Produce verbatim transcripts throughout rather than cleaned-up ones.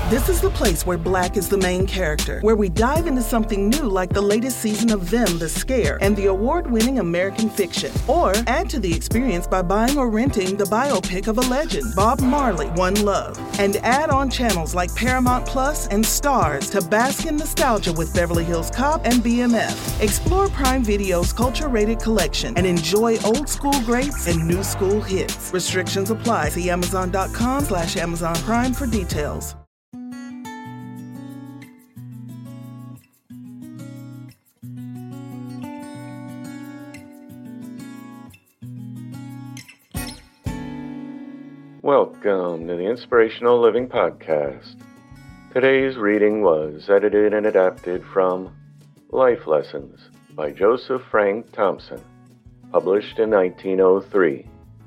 This is the place where Black is the main character, where we dive into something new like the latest season of Them, The Scare, and the award-winning American Fiction. Or add to the experience by buying or renting the biopic of a legend, Bob Marley, One Love. And add on channels like Paramount Plus and Stars to bask in nostalgia with Beverly Hills Cop and B M F. Explore Prime Video's culture-rated collection and enjoy old school greats and new school hits. Restrictions apply. See Amazon.com slash Amazon Prime for details. Welcome to the Inspirational Living Podcast. Today's reading was edited and adapted from Life Lessons by Joseph Frank Thompson, published in nineteen oh three.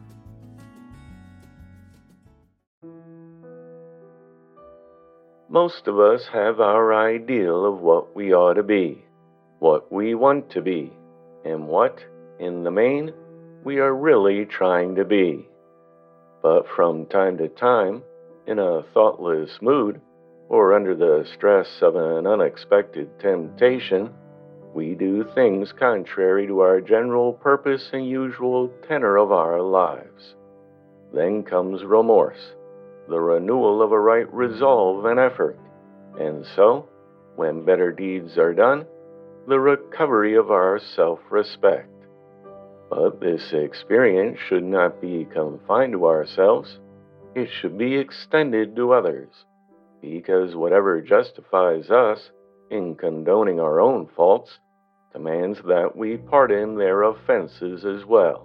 Most of us have our ideal of what we ought to be, what we want to be, and what, in the main, we are really trying to be. But from time to time, in a thoughtless mood, or under the stress of an unexpected temptation, we do things contrary to our general purpose and usual tenor of our lives. Then comes remorse, the renewal of a right resolve and effort, and so, when better deeds are done, the recovery of our self-respect. But this experience should not be confined to ourselves. It should be extended to others, because whatever justifies us in condoning our own faults demands that we pardon their offenses as well.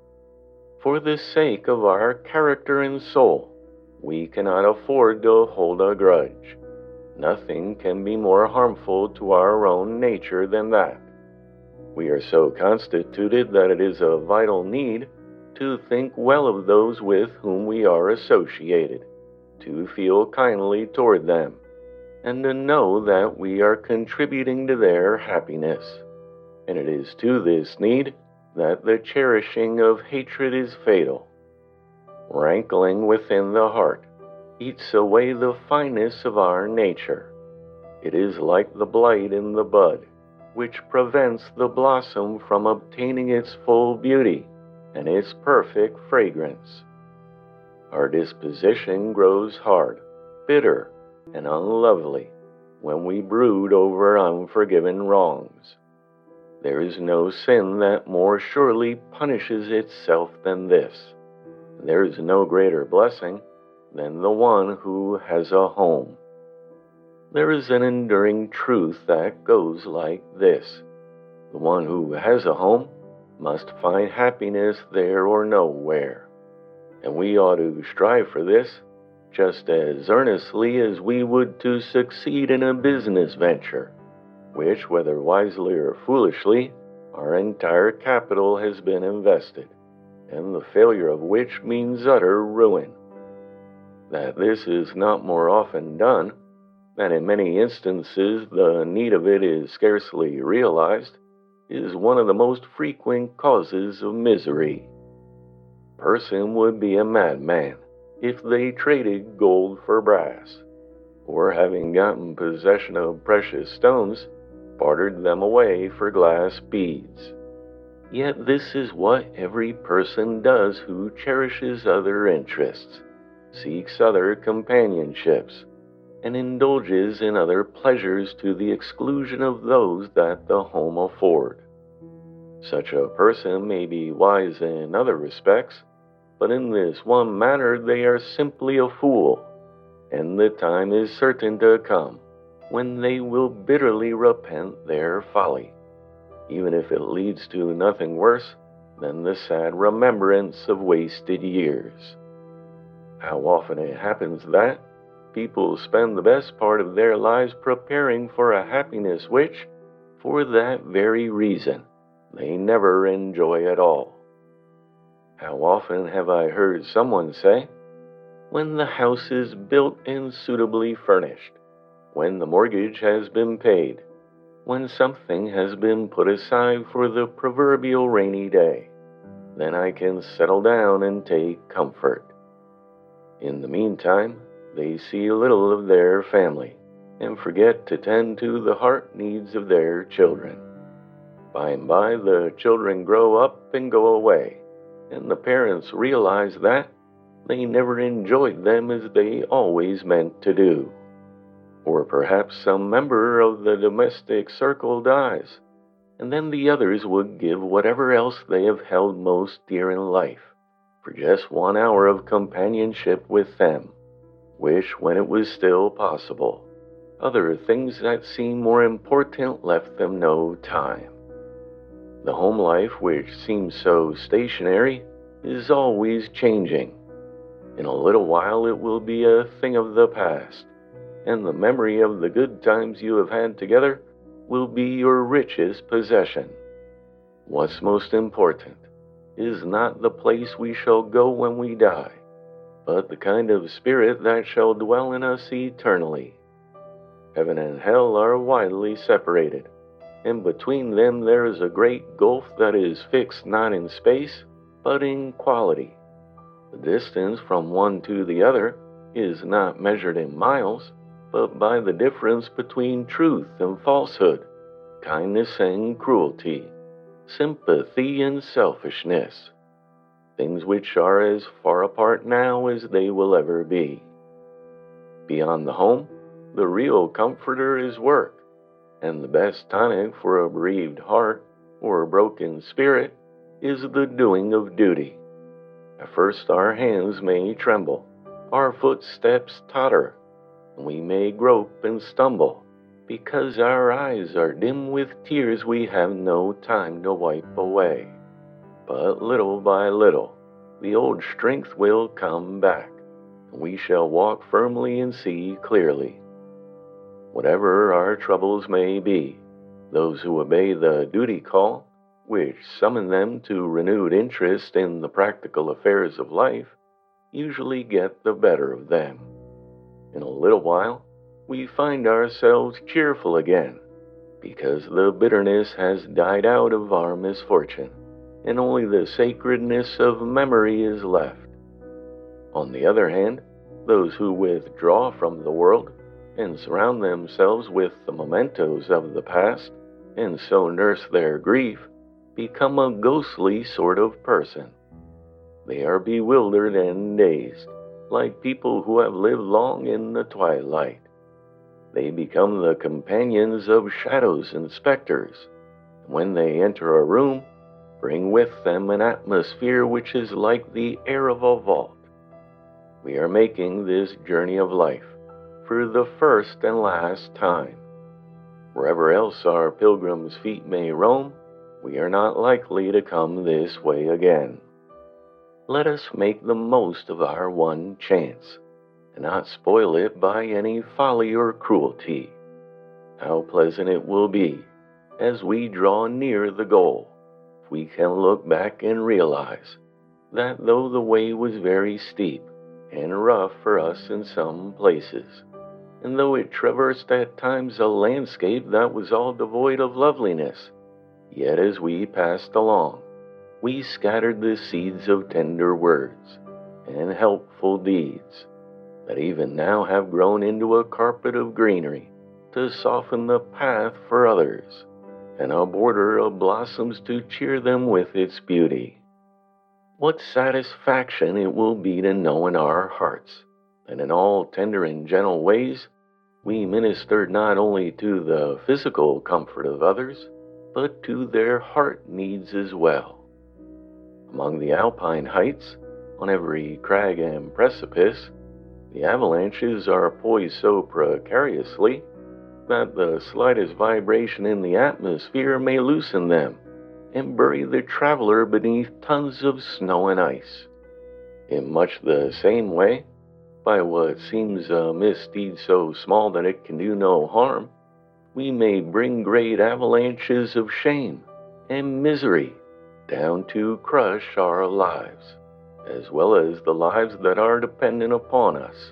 For the sake of our character and soul, we cannot afford to hold a grudge. Nothing can be more harmful to our own nature than that. We are so constituted that it is a vital need to think well of those with whom we are associated, to feel kindly toward them, and to know that we are contributing to their happiness. And it is to this need that the cherishing of hatred is fatal. Rankling within the heart eats away the fineness of our nature. It is like the blight in the bud, which prevents the blossom from obtaining its full beauty and its perfect fragrance. Our disposition grows hard, bitter, and unlovely when we brood over unforgiven wrongs. There is no sin that more surely punishes itself than this. There is no greater blessing than the one who has a home. There is an enduring truth that goes like this: the one who has a home must find happiness there or nowhere. And we ought to strive for this just as earnestly as we would to succeed in a business venture, which, whether wisely or foolishly, our entire capital has been invested, and the failure of which means utter ruin. That this is not more often done, and in many instances the need of it is scarcely realized, is one of the most frequent causes of misery. A person would be a madman if they traded gold for brass, or having gotten possession of precious stones, bartered them away for glass beads. Yet this is what every person does who cherishes other interests, seeks other companionships, and indulges in other pleasures to the exclusion of those that the home afford. Such a person may be wise in other respects, but in this one matter they are simply a fool, and the time is certain to come when they will bitterly repent their folly, even if it leads to nothing worse than the sad remembrance of wasted years. How often it happens that people spend the best part of their lives preparing for a happiness which, for that very reason, they never enjoy at all. How often have I heard someone say, when the house is built and suitably furnished, when the mortgage has been paid, when something has been put aside for the proverbial rainy day, then I can settle down and take comfort. In the meantime, they see little of their family and forget to tend to the heart needs of their children. By and by, the children grow up and go away, and the parents realize that they never enjoyed them as they always meant to do. Or perhaps some member of the domestic circle dies, and then the others would give whatever else they have held most dear in life for just one hour of companionship with them. Wish, when it was still possible, other things that seemed more important left them no time. The home life, which seems so stationary, is always changing. In a little while it will be a thing of the past, and the memory of the good times you have had together will be your richest possession. What's most important is not the place we shall go when we die, but the kind of spirit that shall dwell in us eternally. Heaven and hell are widely separated, and between them there is a great gulf that is fixed not in space, but in quality. The distance from one to the other is not measured in miles, but by the difference between truth and falsehood, kindness and cruelty, sympathy and selfishness, things which are as far apart now as they will ever be. Beyond the home, the real comforter is work, and the best tonic for a bereaved heart or a broken spirit is the doing of duty. At first our hands may tremble, our footsteps totter, and we may grope and stumble, because our eyes are dim with tears we have no time to wipe away. But little by little, the old strength will come back, and we shall walk firmly and see clearly. Whatever our troubles may be, those who obey the duty call, which summon them to renewed interest in the practical affairs of life, usually get the better of them. In a little while, we find ourselves cheerful again, because the bitterness has died out of our misfortune, and only the sacredness of memory is left. On the other hand, those who withdraw from the world and surround themselves with the mementos of the past, and so nurse their grief, become a ghostly sort of person. They are bewildered and dazed, like people who have lived long in the twilight. They become the companions of shadows and specters, and when they enter a room, bring with them an atmosphere which is like the air of a vault. We are making this journey of life for the first and last time. Wherever else our pilgrims' feet may roam, we are not likely to come this way again. Let us make the most of our one chance, and not spoil it by any folly or cruelty. How pleasant it will be, as we draw near the goal, if we can look back and realize that though the way was very steep and rough for us in some places, and though it traversed at times a landscape that was all devoid of loveliness, yet as we passed along, we scattered the seeds of tender words and helpful deeds that even now have grown into a carpet of greenery to soften the path for others, and a border of blossoms to cheer them with its beauty. What satisfaction it will be to know in our hearts that in all tender and gentle ways we ministered not only to the physical comfort of others, but to their heart needs as well. Among the alpine heights, on every crag and precipice, the avalanches are poised so precariously that the slightest vibration in the atmosphere may loosen them and bury the traveler beneath tons of snow and ice. In much the same way, by what seems a misdeed so small that it can do no harm, we may bring great avalanches of shame and misery down to crush our lives, as well as the lives that are dependent upon us.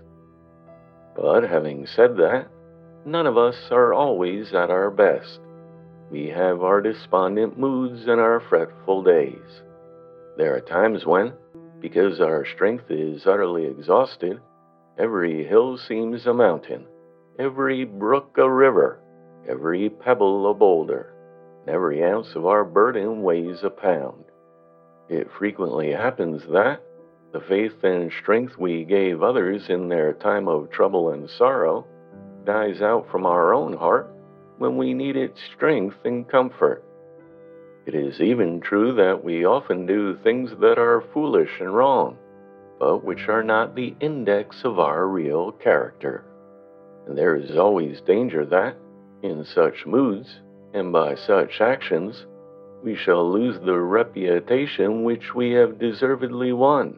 But having said that, none of us are always at our best. We have our despondent moods and our fretful days. There are times when, because our strength is utterly exhausted, Every hill seems a mountain, every brook a river, every pebble a boulder, and every ounce of our burden weighs a pound. It frequently happens that the faith and strength we gave others in their time of trouble and sorrow dies out from our own heart when we need its strength and comfort. It is even true that we often do things that are foolish and wrong, but which are not the index of our real character. And there is always danger that, in such moods, and by such actions, we shall lose the reputation which we have deservedly won.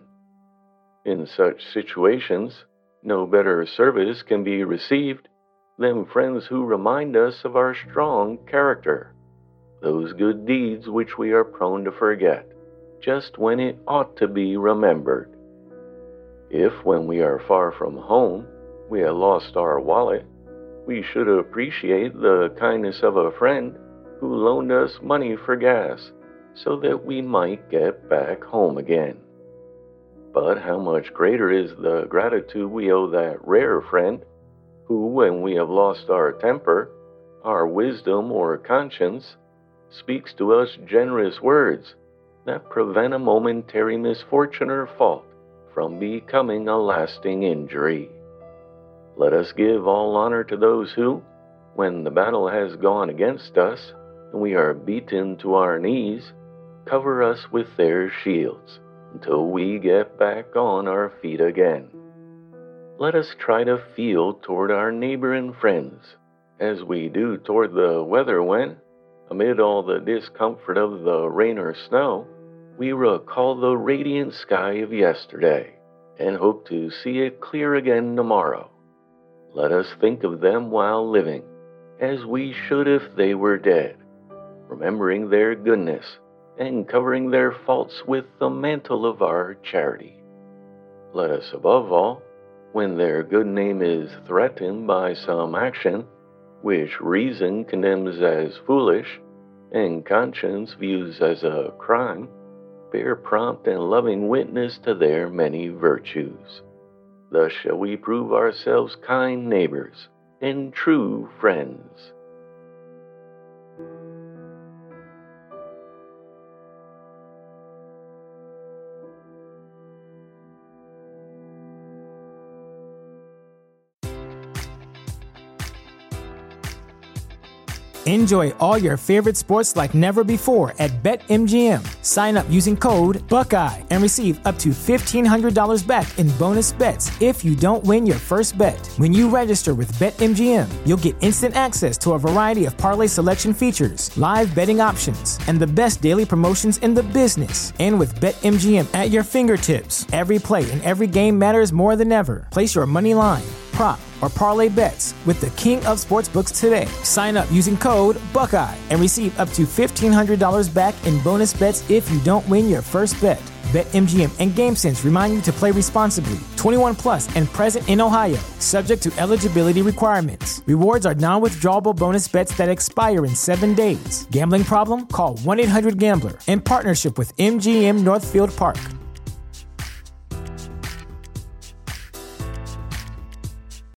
In such situations, no better service can be received than friends who remind us of our strong character, those good deeds which we are prone to forget, just when it ought to be remembered. If, when we are far from home, we have lost our wallet, we should appreciate the kindness of a friend who loaned us money for gas so that we might get back home again. But how much greater is the gratitude we owe that rare friend who, when we have lost our temper, our wisdom, or conscience, speaks to us generous words that prevent a momentary misfortune or fault from becoming a lasting injury. Let us give all honor to those who, when the battle has gone against us and we are beaten to our knees, cover us with their shields until we get back on our feet again. Let us try to feel toward our neighbor and friends as we do toward the weather when, amid all the discomfort of the rain or snow, we recall the radiant sky of yesterday and hope to see it clear again tomorrow. Let us think of them while living, as we should if they were dead, remembering their goodness and covering their faults with the mantle of our charity. Let us, above all, when their good name is threatened by some action which reason condemns as foolish and conscience views as a crime, bear prompt and loving witness to their many virtues. Thus shall we prove ourselves kind neighbors and true friends. Enjoy all your favorite sports like never before at BetMGM. Sign up using code Buckeye and receive up to fifteen hundred dollars back in bonus bets if you don't win your first bet. When you register with BetMGM, you'll get instant access to a variety of parlay selection features, live betting options, and the best daily promotions in the business. And with BetMGM at your fingertips, every play and every game matters more than ever. Place your money line, prop, or parlay bets with the king of sportsbooks today. Sign up using code Buckeye and receive up to fifteen hundred dollars back in bonus bets if you don't win your first bet. BetMGM and GameSense remind you to play responsibly. twenty-one plus and present in Ohio, subject to eligibility requirements. Rewards are non-withdrawable bonus bets that expire in seven days. Gambling problem? Call one eight hundred gambler in partnership with M G M Northfield Park.